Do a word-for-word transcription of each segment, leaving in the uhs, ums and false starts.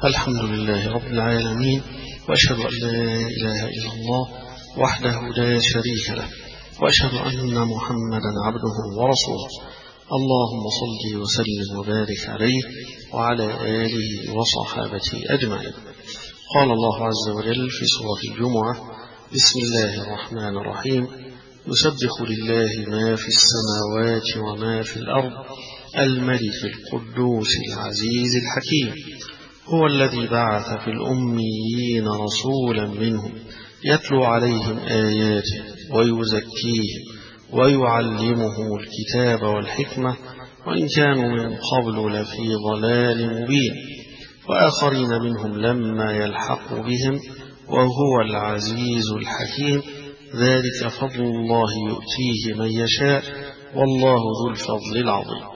الحمد لله رب العالمين، وأشهد أن لا إله إلا الله وحده لا شريك له، وأشهد أن محمدا عبده ورسوله. اللهم صل وسلم وبارك عليه وعلى آله وصحابته أجمعين. قال الله عز وجل في سورة الجمعة: بسم الله الرحمن الرحيم: يسبح لله ما في السماوات وما في الأرض الملك القدوس العزيز الحكيم، هو الذي بعث في الأميين رسولا منهم يتلو عليهم آياته ويزكيهم ويعلمهم الكتاب والحكمة وإن كانوا من قبل لفي ضلال مبين، وآخرين منهم لما يلحقوا بهم، وهو العزيز الحكيم. ذلك فضل الله يؤتيه من يشاء، والله ذو الفضل العظيم.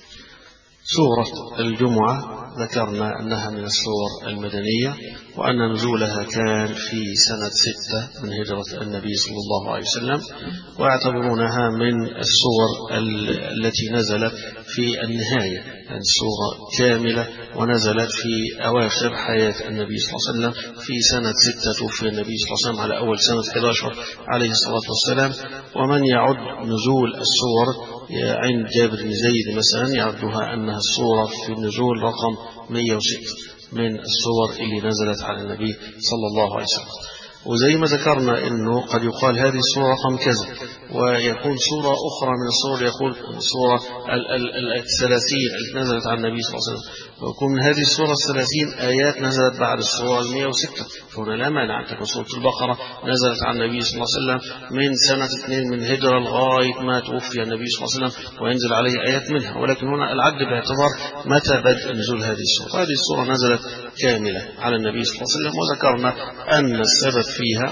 سورة الجمعة ذكرنا أنها من السور المدنية، وأن نزولها كان في سنة ستة من هجرة النبي صلى الله عليه وسلم، ويعتبرونها من السور التي نزلت في النهاية، يعني السورة كاملة ونزلت في أواخر حياة النبي صلى الله عليه وسلم. في سنة ستة توفي النبي صلى الله عليه وسلم على أول سنة أحد عشر عليه الصلاة والسلام. ومن يعد نزول السور عند جابر بن زيد مثلا يعدها أنها السورة في النزول رقم مئة وستة من السور اللي نزلت على النبي صلى الله عليه وسلم. وزي ما ذكرنا أنه قد يقال هذه السورة رقم كذا، ويكون سورة أخرى من السور يقول سورة الثلاثين التي نزلت على النبي صلى الله عليه وسلم، ويكون من هذه السورة الثلاثين آيات نزلت بعد السورة المئة وستة. فهنا لا مانع أن تكون سورة البقرة نزلت على النبي صلى الله عليه وسلم من سنة اثنين من هجرة لغاية ما توفي النبي صلى الله عليه وسلم وينزل عليه آيات منها، ولكن هنا العد باعتبار متى بدء نزول هذه السورة. هذه السورة نزلت كاملة على النبي صلى الله عليه وسلم، وذكرنا أن السبب فيها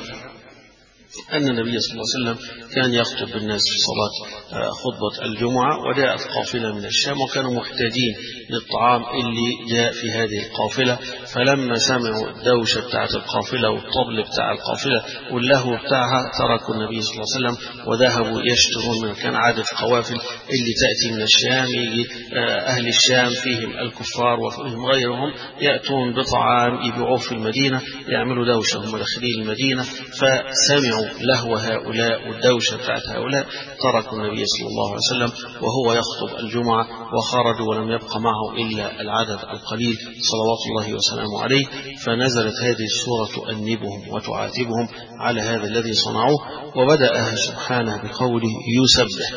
أن النبي صلى الله عليه وسلم كان يخطب بالناس في صلاة خطبة الجمعة، وجاءت قافلة من الشام وكانوا محتاجين للطعام اللي جاء في هذه القافلة، فلما سمعوا الدوشة بتاعة القافلة والطبل بتاع القافلة واللهو بتاعها تركوا النبي صلى الله عليه وسلم وذهبوا يشترون من كان عادة قوافل اللي تأتي من الشام، يجي أهل الشام فيهم الكفار وفيهم غيرهم يأتون بطعام يبيعوه في المدينة يعملوا دوشة هم داخلين المدينة، فسمعوا لهو هؤلاء والدوشة بتاعت هؤلاء تركوا النبي صلى الله عليه وسلم وهو يخطب الجمعة وخرجوا ولم يبق معه إلا العدد القليل صلوات الله وسلامه عليه، فنزلت هذه السورة تؤنبهم وتعاتبهم على هذا الذي صنعوه، وبدأها سبحانه بقوله يسبح.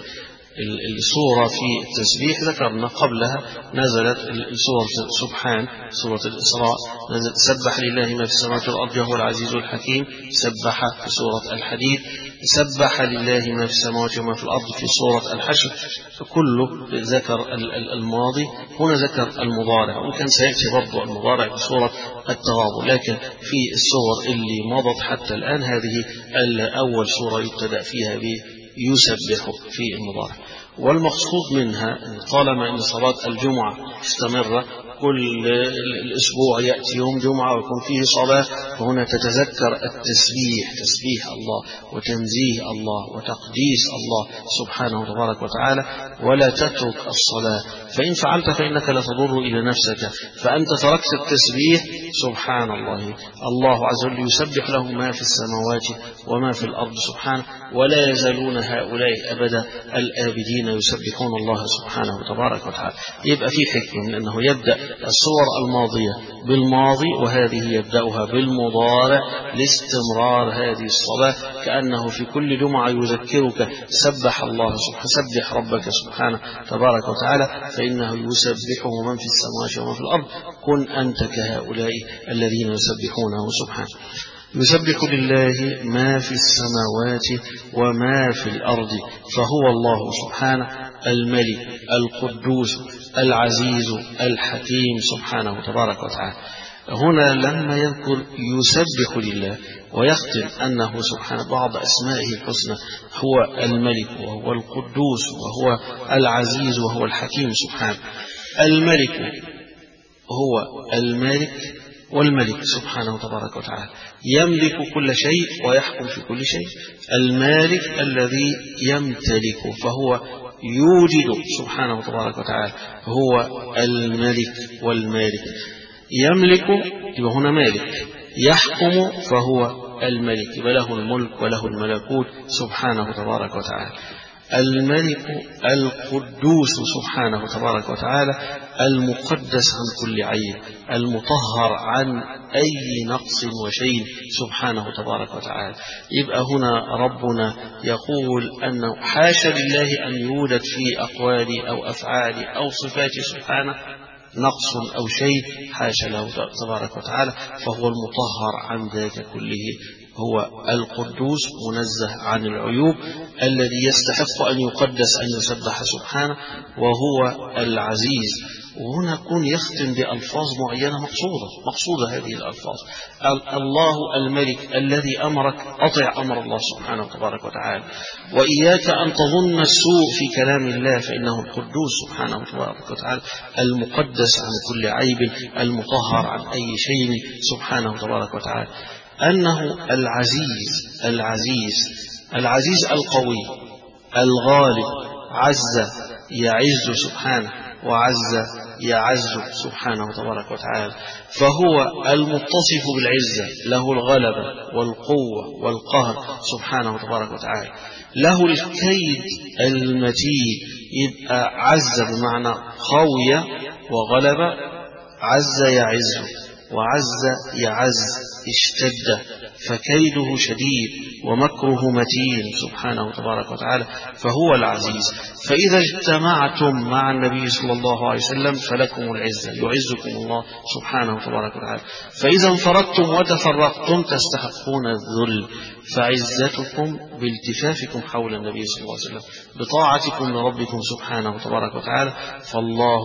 السورة في التسبيح ذكرنا قبلها نزلت سورة سبحان، سورة الإسراء نزلت سبح لله ما في السماوات والأرض وهو العزيز الحكيم، سبح في سورة الحديد، سبح لله ما في السماوات وما في الأرض في سورة الحشر. فكله ذكر الماضي، هنا ذكر المضارع، وإن كان سيأتي برضو المضارع في سورة التغابن، لكن في السور اللي مضت حتى الآن هذه أول سورة يبتدأ فيها به يسبح في المضارع. والمقصود منها طالما أن صلاة الجمعة مستمرة كل الأسبوع يأتي يوم جمعة ويكون فيه صلاة، فهنا تتذكر التسبيح، تسبيح الله وتنزيه الله وتقديس الله سبحانه تبارك وتعالى، ولا تترك الصلاة، فإن فعلت فإنك لا تضر إلى نفسك، فأنت تركت التسبيح سبحان الله. الله عز وجل يسبح له ما في السماوات وما في الأرض سبحانه، ولا يزالون هؤلاء أبدا الآبدين يسبحون الله سبحانه تبارك وتعالى. يبقى في حكمة من أنه يبدأ الصور الماضية بالماضي وهذه يبدأها بالمضارع لاستمرار هذه الصلاة، كأنه في كل جمعة يذكرك سبح الله سبحانه، سبح ربك سبحانه تبارك وتعالى فإنه يسبحه من في السماوات ومن في الأرض، كن أنت كهؤلاء الذين يسبحونه سبحانه. يسبح لله ما في السماوات وما في الأرض، فهو الله سبحانه الملك القدوس العزيز الحكيم سبحانه تبارك وتعالى. هنا لما يذكر يسبح لله ويختم أنه سبحانه بعض أسمائه الحسنى هو الملك وهو القدوس وهو العزيز وهو الحكيم سبحانه. الملك هو المالك والملك سبحانه تبارك وتعالى، يملك كل شيء ويحكم في كل شيء. المالك الذي يمتلك فهو يوجد سبحانه تبارك وتعالى، هو الملك والمالك. يملك يبقى هنا مالك، يحكم فهو الملك، يبقى له الملك وله الملكوت سبحانه تبارك وتعالى. الملك القدوس سبحانه تبارك وتعالى، المقدس عن كل عيب، المطهر عن أي نقص وشيء سبحانه تبارك وتعالى. يبقى هنا ربنا يقول أنه حاشا لله أن يوجد في أقوال أو أفعال أو صفات سبحانه نقص أو شيء، حاشا له تبارك وتعالى، فهو المطهر عن ذلك كله، هو القدوس منزه عن العيوب، الذي يستحق أن يقدس أن يسبح سبحانه، وهو العزيز. وهنا يكون يختم بألفاظ معينة مقصودة مقصودة هذه الألفاظ. الله الملك الذي أمرك أطع أمر الله سبحانه تبارك وتعالى، وإياك أن تظن السوء في كلام الله، فإنه القدوس سبحانه تبارك وتعالى المقدس عن كل عيب، المطهر عن أي شيء سبحانه تبارك وتعالى. أنه العزيز العزيز العزيز القوي الغالب، عز يعز سبحانه، وعز يعز سبحانه تبارك وتعالى، فهو المتصف بالعزة، له الغلبة والقوة والقهر سبحانه تبارك وتعالى، له الكيد المتين. يبقى عز بمعنى قوي وغلب، عز يعز، وعز يعز اشتد، فكيده شديد ومكره متين سبحانه تبارك وتعالى، فهو العزيز. فإذا اجتمعتم مع النبي صلى الله عليه وسلم فلكم العزة، يعزكم الله سبحانه تبارك وتعالى. فإذا انفردتم وتفرقتم تستحقون الذل، فعزتكم بالتفافكم حول النبي صلى الله عليه وسلم، بطاعتكم لربكم سبحانه تبارك وتعالى. فالله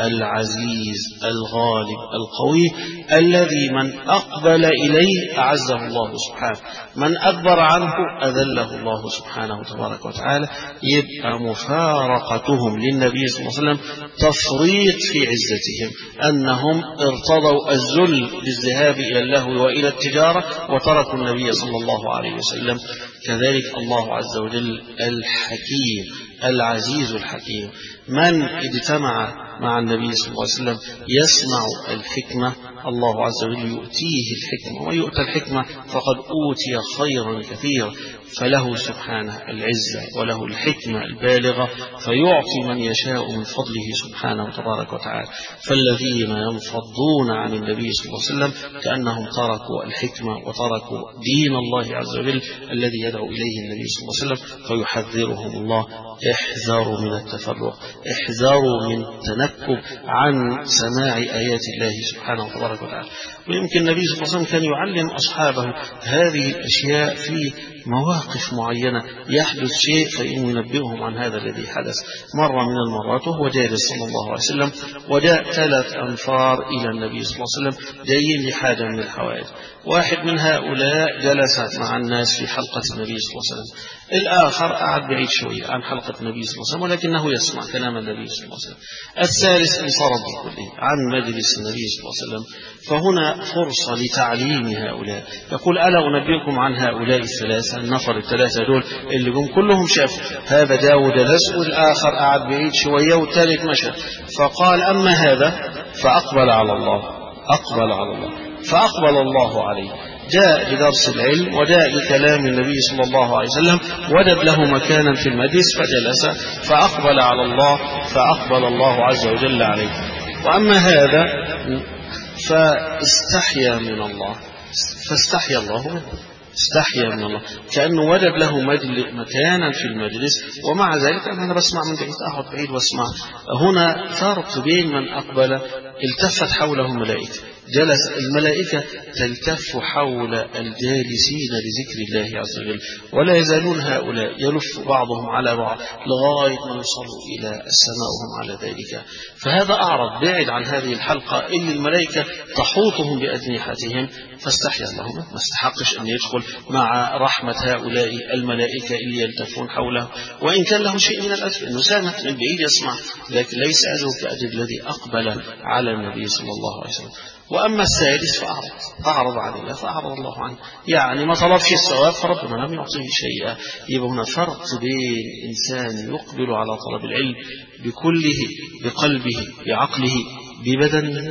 العزيز الغالب القوي، الذي من أقبل إليه أعزه الله سبحانه، من أدبر عنه أذله الله سبحانه تبارك وتعالى. يبقى مفارقتهم للنبي صلى الله عليه وسلم تفريط في عزتهم، أنهم ارتضوا الذل بالذهاب إلى اللهو وإلى التجارة وتركوا النبي صلى الله عليه وسلم. كذلك الله عز وجل الحكيم العزيز الحكيم، من اجتمع مع النبي صلى الله عليه وسلم يسمع الحكمة، الله عز وجل يؤتيه الحكمة، ويؤتى الحكمة فقد أوتي خيرا كثيرا. فله سبحانه العزة وله الحكمة البالغة، فيعطي من يشاء من فضله سبحانه تبارك وتعالى. فالذين ينفضون عن النبي صلى الله عليه وسلم كأنهم تركوا الحكمة وتركوا دين الله عز وجل الذي يدعو إليه النبي صلى الله عليه وسلم. فيحذرهم الله: احذروا من التفرق، احذروا من التنكب عن سماع آيات الله سبحانه وتبارك وتعالى. ويمكن النبي صلى الله عليه وسلم كان يعلم أصحابه هذه الأشياء في مواقف معينة، يحدث شيء فينبئهم عن هذا الذي حدث. مرة من المرات وهو جالس صلى الله عليه وسلم، وجاء ثلاث أنفار إلى النبي صلى الله عليه وسلم جايين لحاجة من الحوائج. واحد من هؤلاء جلس مع الناس في حلقة النبي صلى الله عليه وسلم، الآخر قعد بعيد شوية عن حلقة النبي صلى الله عليه وسلم ولكنه يسمع كلام النبي صلى الله عليه وسلم. الثالث انصرف بكله عن مجلس النبي صلى الله عليه وسلم. فهنا فرصة لتعليم هؤلاء. يقول: ألا أنبئكم عن هؤلاء الثلاثة، النفر الثلاثة دول اللي هم كلهم شافوا هذا جاء جلس، والآخر قعد بعيد شوية، والثالث مشى. فقال: أما هذا فأقبل على الله، أقبل على الله فأقبل الله عليه، جاء لدرس العلم وجاء لكلام النبي صلى الله عليه وسلم، وجد له مكانا في المجلس فجلس، فأقبل على الله فأقبل الله عز وجل عليه. وأما هذا فاستحيا من الله، فاستحيا الله منه، استحيا من الله، كأنه وجد له مكانا في المجلس. ومع ذلك أنا بسمع من بعيد، أقعد بعيد واسمع. هنا فرق بين من أقبل التفت حوله الملائكة، جلس الملائكة تلتف حول الجالسين لذكر الله عز وجل، ولا يزالون هؤلاء يلف بعضهم على بعض لغاية ما يوصلوا إلى السماء وهم على ذلك. فهذا أعرض بعد عن هذه الحلقة اللي الملائكة تحوطهم بأجنحتهم، فاستحيا الله منه، ما استحقش أن يدخل مع رحمة هؤلاء الملائكة اللي يلتفون حوله. وإن كان له شيء من الأجر أنه سامع من بعيد يسمع، لكن ليس أجره كأجر الذي أقبل على النبي صلى الله عليه وسلم. وأما الثالث فأعرض أعرض عن الله فأعرض الله عنه، يعني ما طلبش الثواب فربنا لم يعطيه شيئا. يبقى هنا فرق بين إنسان يقبل على طلب العلم بكله، بقلبه، بعقله، ببدنه،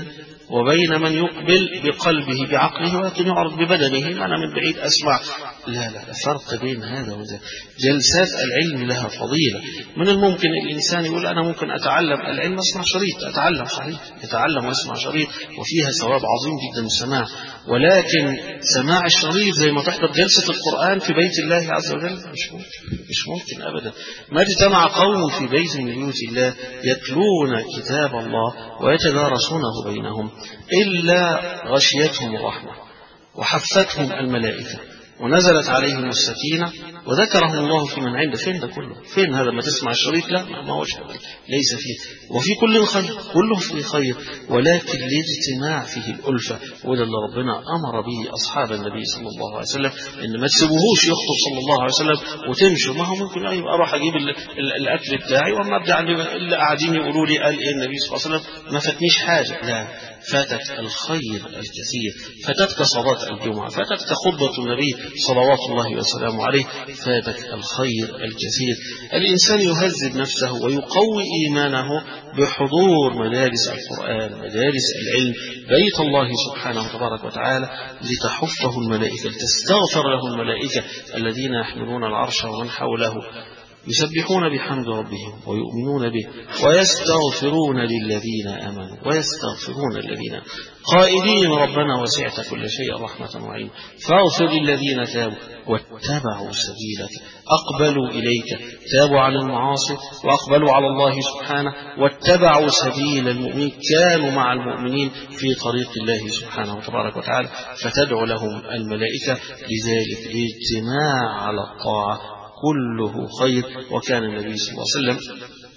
وبين من يقبل بقلبه بعقله ولكن يعرض ببدنه، أنا من بعيد أسمع. لا لا فرق بين هذا وذا. جلسات العلم لها فضيلة. من الممكن الإنسان يقول أنا ممكن أتعلم العلم أسمع شريط، أتعلم صحيح، يتعلم ويسمع شريط وفيها ثواب عظيم جدا السماع، ولكن سماع الشريط زي ما تحضر جلسة القرآن في بيت الله عز وجل مش ممكن، مش ممكن أبدا. ما اجتمع قوم في بيت من بيوت الله يتلون كتاب الله ويتدارسونه بينهم إلا غشيتهم الرحمة وحفتهم الملائكة ونزلت عليهم السكينة وذكرهم الله في من عنده. فين ده كله؟ فين هذا؟ ما تسمع الشريط؟ لا، ما هوش ليس فيه. وفي كل خير، كله فيه خير، ولكن الاجتماع فيه الألفة، وده اللي ربنا أمر به أصحاب النبي صلى الله عليه وسلم، إن ما تسيبوهوش يخطب صلى الله عليه وسلم وتمشوا. ما هو ممكن أيوة أروح أجيب الأكل بتاعي وما أبدأ اللي قاعدين يقولوا لي قال إيه النبي صلى الله عليه وسلم، ما فاتنيش حاجة. لا، فاتك الخير الكثير، فاتتك صلاة الجمعة، فاتتك خطبة النبي صلوات الله وسلامه عليه، فاتك الخير الكثير. الإنسان يهذب نفسه ويقوي إيمانه بحضور مدارس القرآن، مدارس العلم، بيت الله سبحانه تبارك وتعالى، لتحفه الملائكة، لتستغفر له الملائكة الذين يحملون العرش ومن حوله يسبحون بحمد ربهم ويؤمنون به ويستغفرون للذين آمنوا ويستغفرون الذين قائلين ربنا وسعت كل شيء رحمة وعلما فاغفر للذين تابوا واتبعوا سبيلك أقبلوا إليك، تابوا عن المعاصي وأقبلوا على الله سبحانه واتبعوا سبيل المؤمنين، كانوا مع المؤمنين في طريق الله سبحانه تبارك وتعالى، فتدعو لهم الملائكة. لذلك الاجتماع على الطاعة كله خير. وكان النبي صلى الله عليه وسلم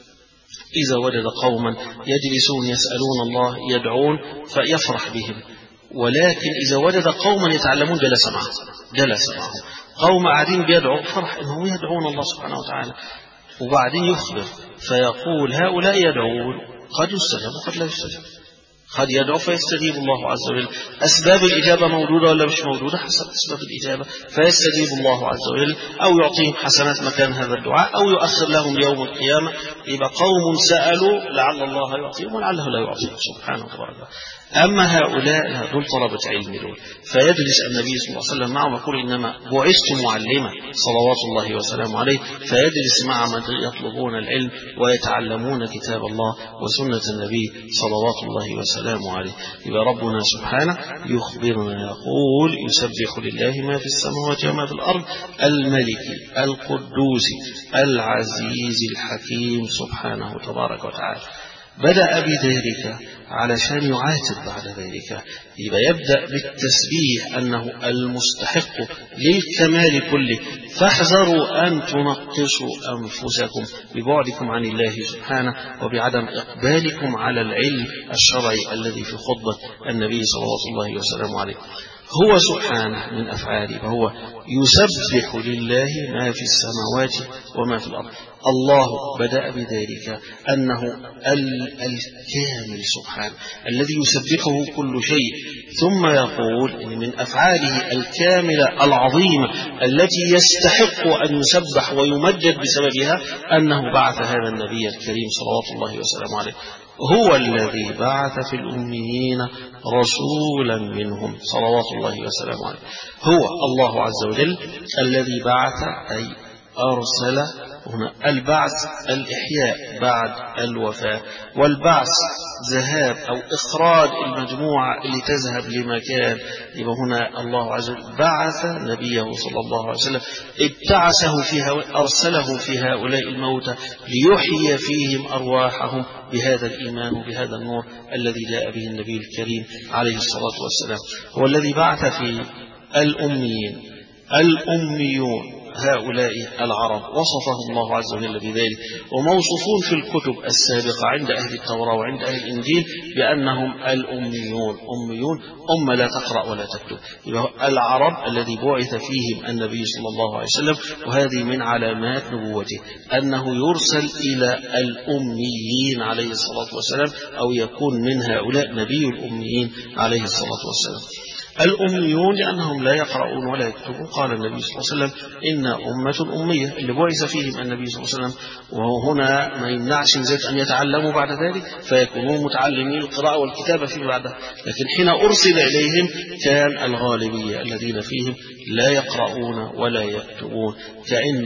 إذا وجد قوما يجلسون يسألون الله يدعون فيفرح بهم، ولكن إذا وجد قوما يتعلمون جلس معهم، جلس معهم قوم قاعدين بيدعوا، فرح إنهم يدعون الله سبحانه وتعالى، وبعدين يخبر فيقول هؤلاء يدعون قد يستجاب وقد لا يستجاب، قد يدعو فيستجيب الله عز وجل. أسباب الإجابة موجودة ولا مش موجودة؟ حسب أسباب الإجابة، فيستجيب الله عز وجل أو يعطيهم حسنات مكان هذا الدعاء أو يؤخر لهم يوم القيامة. يبقى قوم سألوا لعل الله يعطيهم ولعله لا يعطيهم سبحانه وتعالى. أما هؤلاء دول طلبة علم دول، فيجلس النبي صلى الله عليه وسلم معهم يقول إنما بعثت معلما صلوات الله وسلامه عليه، فيجلس مع من يطلبون العلم ويتعلمون كتاب الله وسنة النبي صلوات الله وسلامه عليه. يبقى ربنا سبحانه يخبرنا يقول يسبح لله ما في السماوات وما في الأرض الملك القدوس العزيز الحكيم سبحانه تبارك وتعالى. بدأ بذلك علشان يعاتب بعد ذلك، يبقى يبدأ بالتسبيح أنه المستحق للكمال كله، فاحذروا أن تنقصوا أنفسكم ببعدكم عن الله سبحانه وبعدم إقبالكم على العلم الشرعي الذي في خطبة النبي صلى الله وسلم عليه. هو سبحانه من أفعاله فهو يسبح لله ما في السماوات وما في الأرض. الله بدأ بذلك أنه الكامل سبحانه الذي يسبحه كل شيء، ثم يقول إن من أفعاله الكاملة العظيمة التي يستحق أن يسبح ويمجد بسببها أنه بعث هذا النبي الكريم صلوات الله وسلامه عليه. هو الذي بعث في الأميين رسولا منهم صلوات الله وسلامه عليه. هو الله عز وجل الذي بعث أي أرسل. هنا البعث الإحياء بعد الوفاة، والبعث ذهاب أو إخراج المجموعة اللي تذهب لمكان. يبقى هنا الله عز وجل بعث نبيه صلى الله عليه وسلم، ابتعثه فيها أرسله في هؤلاء الموتى ليحيي فيهم أرواحهم بهذا الإيمان وبهذا النور الذي جاء به النبي الكريم عليه الصلاة والسلام. هو الذي بعث في الأميين. الأميون هؤلاء العرب وصفهم الله عز وجل بذلك، وموصوفون في الكتب السابقة عند أهل التوراة وعند أهل الإنجيل بأنهم الأميون. أميون أمة لا تقرأ ولا تكتب، العرب الذي بعث فيهم النبي صلى الله عليه وسلم. وهذه من علامات نبوته أنه يرسل إلى الأميين عليه الصلاة والسلام، أو يكون من هؤلاء نبي الأميين عليه الصلاة والسلام. الأميون لأنهم لا يقرؤون ولا يكتبون. قال النبي صلى الله عليه وسلم إن أمة أمية اللي بعث فيهم النبي صلى الله عليه وسلم، وهنا ما يمنعش من ذلك أن يتعلموا بعد ذلك فيكونون متعلمين القراءة والكتابة فيه بعدها، لكن حين أرسل إليهم كان الغالبية الذين فيهم لا يقرؤون ولا يكتبون. كأن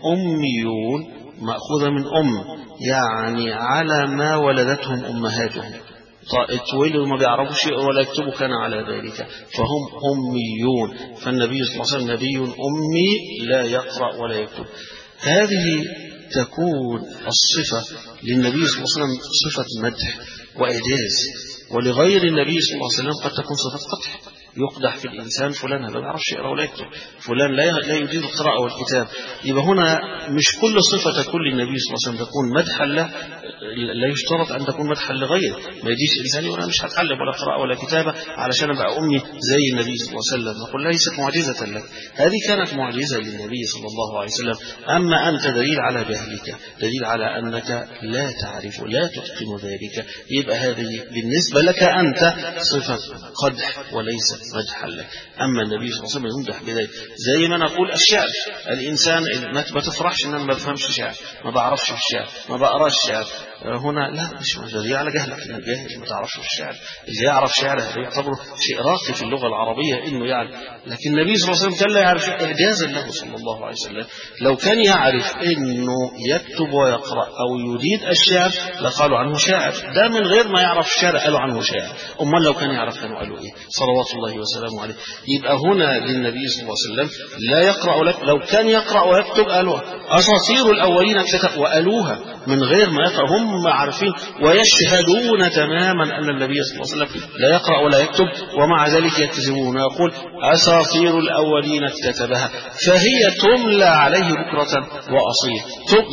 أميون مأخوذة من أم، يعني على ما ولدتهم أمهاتهم، اتولدوا ما بيعرفوا شيء ولا يكتبوا كان على ذلك فهم أميون. فالنبي صلى الله عليه وسلم نبي أمي لا يقرأ ولا يكتب. هذه تكون الصفة للنبي صلى الله عليه وسلم صفة مدح وإعجاز، ولغير النبي صلى الله عليه وسلم قد تكون صفة قدح. يقدح في الإنسان فلان هذا لا يعرفش يقرأ ولا يكتب، فلان لا لا يدير القراءة والكتاب. يبقى هنا مش كل صفة تكون للنبي صلى الله عليه وسلم تكون مدحا له، لا يشترط أن تكون مدحا لغيره. ما يجيش إنسان يقول أنا مش هتعلم ولا قراءة ولا كتابة علشان أبقى أمي زي النبي صلى الله عليه وسلم، نقول ليست معجزة لك، هذه كانت معجزة للنبي صلى الله عليه وسلم. أما أنت دليل على جهلك، دليل على أنك لا تعرف لا تتقن ذلك، يبقى هذه بالنسبة لك أنت صفة قدح وليست مدحا لك. أما النبي صلى الله عليه وسلم يمدح بذلك. زي ما نقول الشعر، الإنسان ما تفرحش إن أنا ما بفهمش شعر، ما بعرفش في الشعر، ما بقراش شعر، هنا لا مش دليل على جهلك، إن الجاهل ما تعرفش في الشعر. اللي يعرف شعر يعتبره شيء راقي في اللغة العربية إنه يعرف، لكن النبي صلى الله عليه وسلم كان لا يعرف إعجازا له صلى الله عليه وسلم. لو كان يعرف إنه يكتب ويقرأ أو يريد الشعر لقالوا عنه شاعر، ده من غير ما يعرف الشعر قالوا عنه شاعر. أمال لو كان يعرف كانوا قالوا إيه؟ صلوات الله وسلامه عليه. يبقى هنا للنبي صلى الله عليه وسلم لا يقرأ لك، لو كان يقرأ ويكتب قالوا أساطير الأولين اكتتب وقالوها من غير ما يقرأ، هم عارفين ويشهدون تماما أن النبي صلى الله عليه وسلم لا يقرأ ولا يكتب، ومع ذلك يكذبون ويقول أساطير الأولين اكتتبها، فهي تملى عليه بكرة وأصيل،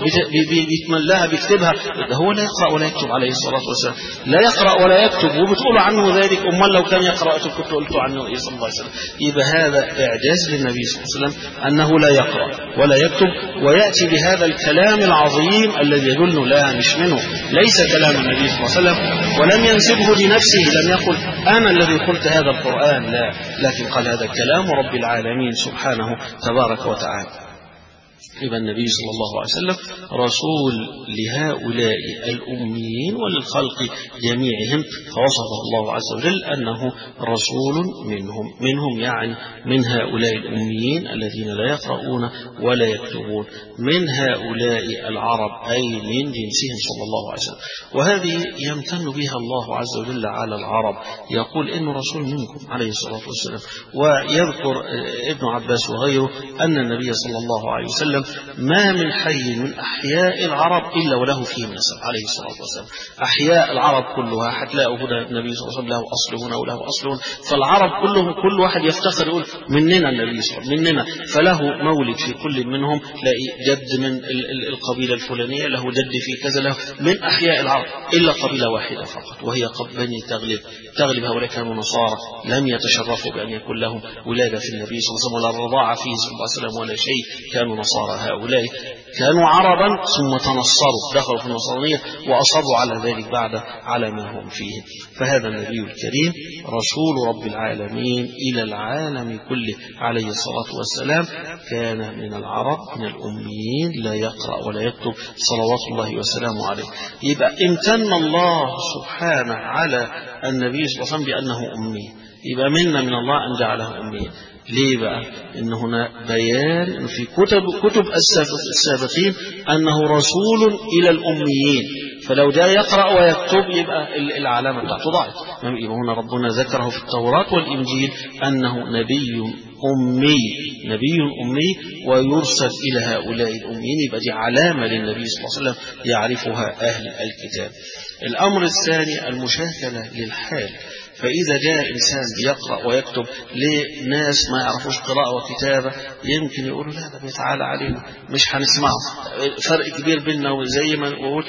بيتملاها بيكتبها. هو لا يقرأ ولا يكتب عليه الصلاة والسلام، لا يقرأ ولا يكتب وبتقول عنه ذلك. أمال لو كان يقرأ كنت قلت عنه إيه صلى الله عليه وسلم. يبقى هذا إعجاز للنبي صلى الله عليه وسلم أنه لا يقرأ ولا يكتب، ويأتي بهذا الكلام العظيم الذي يدل لا مش منه، ليس كلام النبي صلى الله عليه وسلم، ولم ينسبه لنفسه، لم يقل أنا الذي قلت هذا القرآن، لا، لكن قال هذا كلام رب العالمين سبحانه تبارك وتعالى. يبقى النبي صلى الله عليه وسلم رسول لهؤلاء الأميين وللخلق جميعهم، فوصفه الله عز وجل أنه رسول منهم، منهم يعني من هؤلاء الأميين الذين لا يقرؤون ولا يكتبون، من هؤلاء العرب أي من جنسهم صلى الله عليه وسلم. وهذه يمتن بها الله عز وجل على العرب، يقول إنه رسول منكم عليه الصلاة والسلام. ويذكر ابن عباس وغيره أن النبي صلى الله عليه وسلم ما من حي من أحياء العرب إلا وله فيه نسب عليه الصلاة والسلام. أحياء العرب كلها هتلاقوا هنا النبي صلى الله عليه وسلم له أصل هنا وله أصل هنا، فالعرب كلهم كل واحد يفتخر يقول مننا النبي صلى الله عليه وسلم مننا، فله مولد في كل منهم، لاقي جد من القبيلة الفلانية، له جد في كذا، له من أحياء العرب إلا قبيلة واحدة فقط وهي بني تغلب. تغلب هؤلاء كانوا نصارى لم يتشرفوا بأن يكون لهم ولادة في النبي صلى الله عليه وسلم ولا الرضاعة فيه صلى الله عليه وسلم ولا شيء، كانوا نصارى. هؤلاء كانوا عربا ثم تنصروا، دخلوا في النصرانية وأصروا على ذلك بعد على ما هم فيه. فهذا النبي الكريم رسول رب العالمين إلى العالم كله عليه الصلاة والسلام، كان من العرب من الأميين لا يقرأ ولا يكتب صلوات الله وسلامه عليه. يبقى امتن الله سبحانه على النبي صلى الله عليه وسلم بأنه أمي، يبقى منا من الله أن جعله أمي. ليه بقى؟ إن هنا بيان في كتب كتب السابقين أنه رسول إلى الأميين، فلو جاء يقرأ ويكتب يبقى العلامة بتاعته ضاعت. يبقى هنا ربنا ذكره في التوراة والإنجيل أنه نبي أمي، نبي أمي ويرسل إلى هؤلاء الأميين، يبقى دي علامة للنبي صلى الله عليه وسلم يعرفها أهل الكتاب. الأمر الثاني المشاكلة للحال، فإذا جاء إنسان يقرأ ويكتب لناس ما يعرفوش قراءة وكتابة يمكن يقولوا لا ده بيتعالى علينا مش هنسمعه. فرق كبير بيننا وزي ما نقول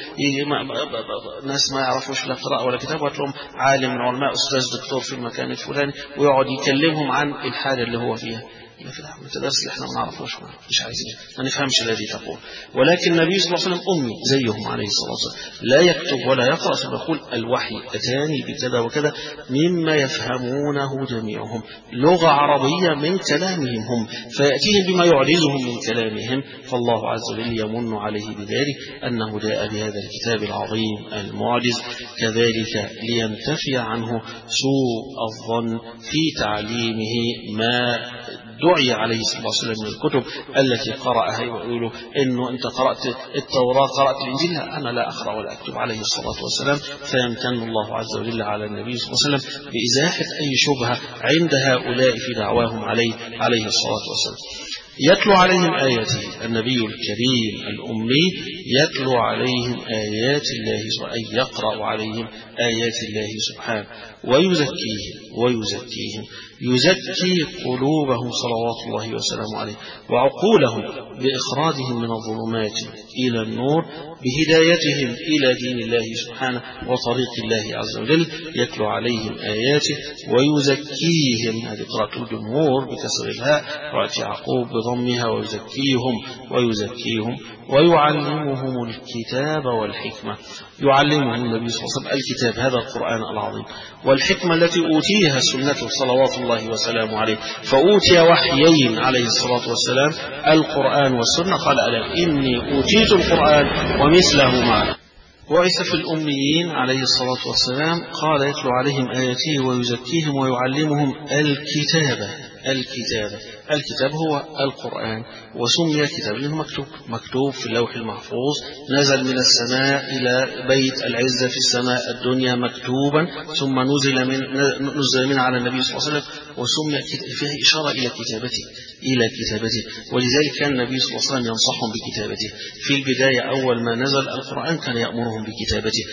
ناس ما يعرفوش لا قراءة ولا كتابة وتلاقيهم عالم من علماء أستاذ دكتور في المكان الفلاني ويقعد يكلمهم عن الحالة اللي هو فيها، لا في الدرس اللي احنا ما نعرفوش مش عايزين ما نفهمش الذي تقول. ولكن النبي صلى الله عليه وسلم أمي زيهم عليه الصلاة والسلام، لا يكتب ولا يقرأ، ثم يقول الوحي أتاني بكذا وكذا مما يفهمونه جميعهم، لغة عربية من كلامهم هم، فيأتيهم بما يعجزهم من كلامهم. فالله عز وجل يمن عليه بذلك أنه جاء بهذا الكتاب العظيم المعجز، كذلك لينتفي عنه سوء الظن في تعليمه ما دعي عليه صلى الله عليه وسلم من الكتب التي قرأها، ويقولوا إنه أنت قرأت التوراة قرأت الإنجيل، أنا لا أقرأ ولا أكتب عليه الصلاة والسلام. فيمتن الله عز وجل على النبي صلى الله عليه وسلم بإزاحة أي شبهة عند هؤلاء في دعواهم عليه عليه الصلاة والسلام. يتلو عليهم آياته، النبي الكريم الأمي يتلو عليهم آيات الله، أي يقرأ عليهم آيات الله سبحانه، ويزكيهم ويزكيهم يزكي قلوبهم صلوات الله وسلامه عليه وعقولهم بإخراجهم من الظلمات إلى النور، بهدايتهم إلى دين الله سبحانه وطريق الله عز وجل. يتلو عليهم آياته ويزكيهم، هذه قراءة الجمهور بكسر الهاء، قراءة يعقوب بضمها، ويزكيهم ويزكيهم ويعلمهم الكتاب والحكمة. يعلمهم النبي صلى الله عليه وسلم الكتاب، هذا القرآن العظيم، والحكمة التي أوتيها سنته صلوات الله وسلامه عليه، فأوتي وحيين عليه الصلاة والسلام، القرآن والسنة. قال ألا إني أوتيت القرآن ومثله معه. وعث في الأميين عليه الصلاة والسلام قال يتلو عليهم آياته ويزكيهم ويعلمهم الكتاب. الكتاب الكتاب هو القرآن، وسمي كتاب لأنه مكتوب مكتوب في اللوح المحفوظ، نزل من السماء إلى بيت العزة في السماء الدنيا مكتوبا، ثم نزل من نزل من على النبي صلى الله عليه وسلم، وسمي فيه إشارة إلى كتابته إلى كتابته ولذلك كان النبي صلى الله عليه وسلم ينصحهم بكتابته. في البداية أول ما نزل القرآن كان يأمرهم بكتابته،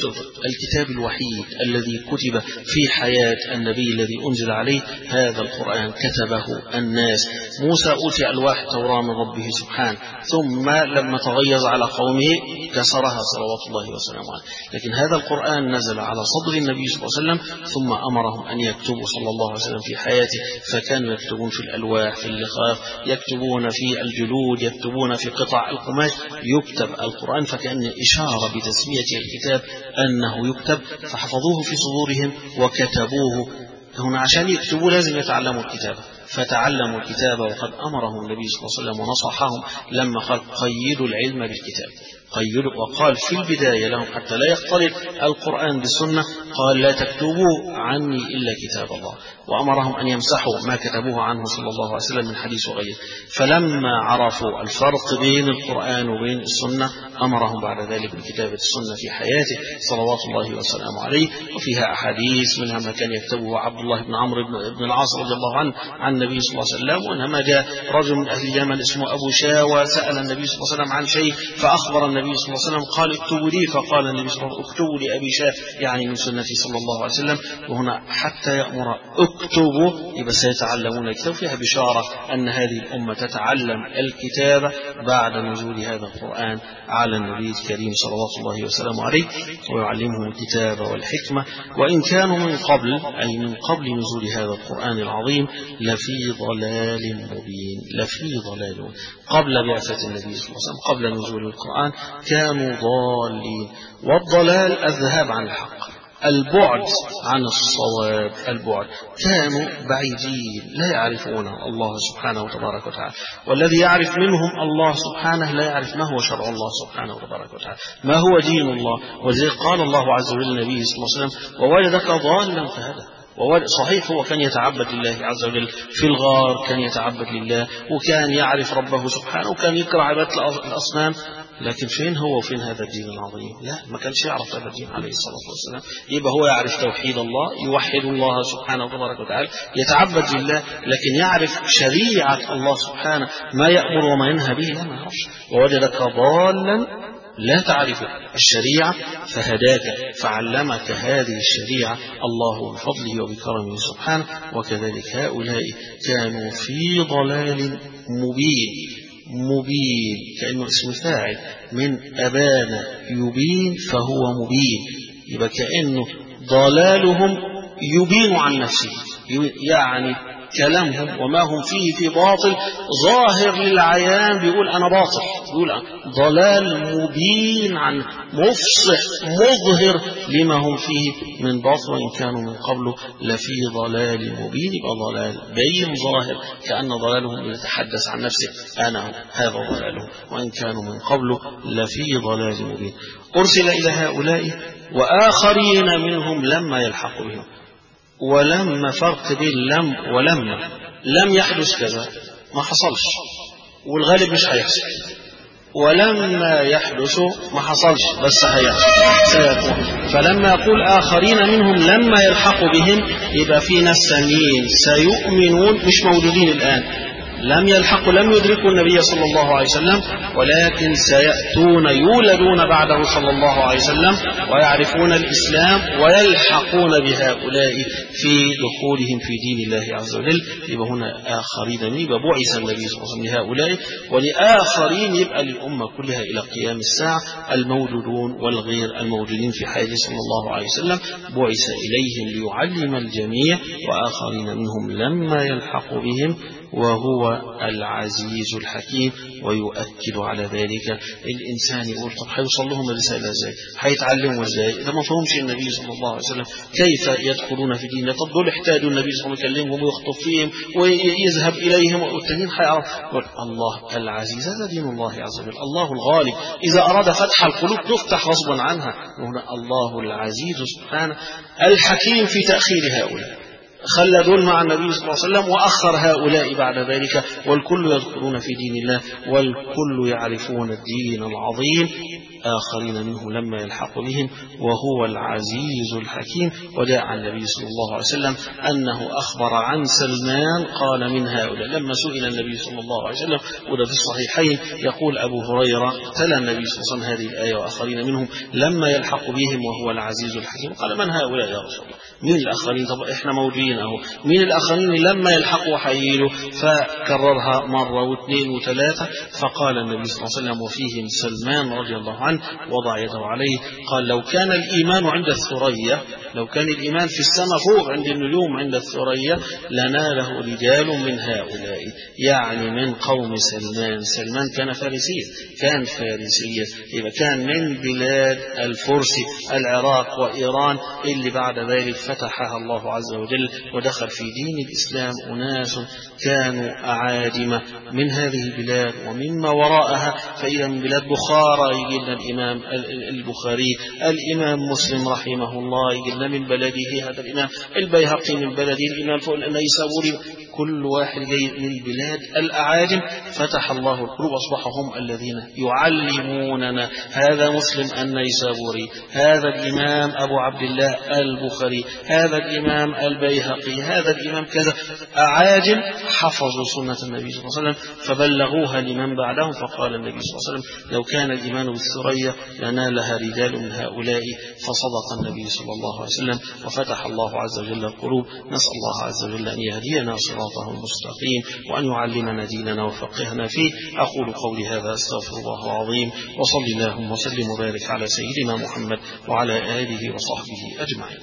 الكتاب الوحيد الذي كتب في حياة النبي الذي أنزل عليه هذا القرآن كتبه الناس. موسى أوتي ألواح التوراة من ربه سبحانه، ثم لما تغيظ على قومه كسرها صلوات الله وسلامه عليه، لكن هذا القرآن نزل على صدر النبي صلى الله عليه وسلم، ثم أمرهم أن يكتبوا صلى الله عليه وسلم في حياته، فكانوا يكتبون في الألواح، في اللخاف، يكتبون في الجلود، يكتبون في قطع القماش، يكتب القرآن، فكأن إشارة بتسميته الكتاب أنه يكتب، فحفظوه في صدورهم وكتبوه. هنا عشان يكتبوا لازم يتعلموا الكتابة، فتعلموا الكتابة، وقد أمرهم النبي صلى الله عليه وسلم ونصحهم لما قال قيدوا العلم بالكتاب، قيدوا، وقال في البداية لهم حتى لا يختلط القرآن بالسنة، قال لا تكتبوا عني إلا كتاب الله، وأمرهم أن يمسحوا ما كتبوه عنه صلى الله عليه وسلم من حديث وغيره. فلما عرفوا الفرق بين القرآن وبين السنة أمرهم بعد ذلك بكتابة السنة في حياته صلوات الله وسلامه عليه، وفيها أحاديث منها ما كان يكتبه عبد الله بن عمرو بن العاص رضي الله عنه عن النبي صلى الله عليه وسلم، وإنما جاء رجل من أهل اليمن اسمه أبو شاوى سأل النبي صلى الله عليه وسلم عن شيء، فأخبر النبي صلى الله عليه وسلم قال اكتبوا لي، فقال النبي صلى الله عليه وسلم اكتبوا لأبي شاء، يعني من سنتي صلى الله عليه وسلم. وهنا حتى يأمر اكتبوا، يبقى سيتعلمون الكتاب، فيها بشارة أن هذه الأمة تتعلم الكتابة بعد نزول هذا القرآن على النبي الكريم صلوات الله وسلامه عليه، ويعلمهم الكتاب والحكمة. وإن كانوا من قبل، أي من قبل نزول هذا القرآن العظيم، لفي ضلال مبين، لفي ضلال قبل بعثة النبي صلى الله عليه وسلم، قبل نزول القرآن كانوا ضالين. والضلال الذهاب عن الحق، البعد عن الصواب، البعد، كانوا بعيدين لا يعرفون الله سبحانه وتبارك وتعالى، والذي يعرف منهم الله سبحانه لا يعرف ما هو شرع الله سبحانه وتبارك وتعالى، ما هو دين الله. وذلك قال الله عز وجل للنبي صلى الله عليه وسلم ووجدك ضالا فهدى. صحيح هو كان يتعبد لله عز وجل في الغار، كان يتعبد لله وكان يعرف ربه سبحانه وكان يكره عبادة الأصنام، لكن فين هو وفين هذا الدين العظيم؟ لا، ما كانش يعرف هذا الدين عليه الصلاة والسلام. يبقى هو يعرف توحيد الله، يوحد الله سبحانه وتبارك وتعالى، يتعبد لله، لكن يعرف شريعة الله سبحانه ما يأمر وما ينهى به لا، ما يعرفش. ووجدك ضالا لا تعرف الشريعة فهداك فعلمك هذه الشريعة الله بفضله وبكرمه سبحانه. وكذلك هؤلاء كانوا في ضلال مبين، مبين كأنه اسم فاعل من أبان يبين فهو مبين، يبقى كأنه ضلالهم يبين عن نفسه، يعني كلامهم وما هم فيه في باطل ظاهر للعيان، بيقول أنا باطل، بيقول ضلال مبين عن مفصح مظهر لما هم فيه من باطل، وإن كانوا من قبل لفي ضلال مبين. يبقى ضلال بين ظاهر كأن ضلالهم يتحدث عن نفسه أنا هذا ضلالهم، وإن كانوا من قبل لفي ضلال مبين. أرسل إلى هؤلاء وآخرين منهم لما يلحق بهم. ولما فرق بين لم ولما. لم يحدث كذا ما حصلش والغالب مش هيحصل، ولما يحدث ما حصلش بس هيحصل سيكون. فلما يقول آخرين منهم لما يلحق بهم يبقى في ناس ثانيين سيؤمنون مش موجودين الآن، لم يلحقوا لم يدركوا النبي صلى الله عليه وسلم، ولكن سيأتون يولدون بعده صلى الله عليه وسلم ويعرفون الإسلام ويلحقون بهؤلاء في دخولهم في دين الله عز وجل. يبقى هنا آخرين، يبقى بعث النبي صلى الله عليه وسلم لهؤلاء ولآخرين، يبقى للأمة كلها إلى قيام الساعة الموجودون والغير الموجودين في حياته صلى الله عليه وسلم بعث إليهم ليعلم الجميع. وآخرين منهم لما يلحق بهم وهو العزيز الحكيم. ويؤكد على ذلك الإنسان يقول طب هيوصل لهم الرسالة ازاي؟ هيتعلموا ازاي؟ إذا ما فهمش النبي صلى الله عليه وسلم كيف يدخلون في دينه؟ طب دول احتاجوا النبي صلى الله عليه وسلم يكلمهم ويخطب فيهم ويذهب إليهم، والتانيين هيعرف. الله العزيز هذا دين الله عز وجل، الله الغالب إذا أراد فتح القلوب تفتح غصبا عنها. وهنا الله العزيز سبحانه الحكيم في تأخير هؤلاء، خلى دول مع النبي صلى الله عليه وسلم وأخر هؤلاء بعد ذلك، والكل يدخلون في دين الله والكل يعرفون الدين العظيم. آخرين منهم لما يلحق بهم وهو العزيز الحكيم. وجاء عن النبي صلى الله عليه وسلم أنه أخبر عن سلمان قال من هؤلاء. لما سئل النبي صلى الله عليه وسلم وده في الصحيحين يقول أبو هريرة تلا النبي صلى الله عليه وسلم هذه الآية وآخرين منهم لما يلحق بهم وهو العزيز الحكيم. قال من هؤلاء يا رسول الله؟ مين الآخرين؟ طب إحنا موجودين أهو، مين الآخرين لما يلحقوا حييله؟ فكررها مرة واثنين وثلاثة. فقال النبي صلى الله عليه وسلم وفيهم سلمان رضي الله عنه وضع يده عليه قال لو كان الإيمان عند الثريا، لو كان الإيمان في السماء فوق عند النجوم عند الثريا لناله رجال من هؤلاء، يعني من قوم سلمان. سلمان كان فارسيا، كان فارسيا يبقى كان من بلاد الفرس العراق وإيران اللي بعد ذلك فتحها الله عز وجل ودخل في دين الإسلام أناس كانوا أعاجم من هذه البلاد ومما وراءها. فإذا من بلاد بخارى يجي لنا الإمام البخاري، الإمام مسلم رحمه الله يجي لنا من بلده هذا الإمام، البيهقي من بلده، الإمام فوق النيسابوري، كل واحد جاي من بلاد الأعاجم. فتح الله القلوب أصبحوا هم الذين يعلموننا هذا مسلم النيسابوري، هذا الإمام أبو عبد الله البخاري، هذا الإمام البيهقي، هذا الإمام كذا. أعاجم حفظوا سنة النبي صلى الله عليه وسلم فبلغوها لمن بعدهم. فقال النبي صلى الله عليه وسلم لو كان الإيمان بالثريا لنالها رجال من هؤلاء. فصدق النبي صلى الله عليه وسلم وفتح الله عز وجل القلوب. نسأل الله عز وجل أن يهدينا صراطه المستقيم وأن يعلمنا ديننا وفقهنا فيه. أقول قولي هذا أستغفر الله العظيم، وصلي اللهم وسلم وبارك على سيدنا محمد وعلى آله وصحبه أجمعين.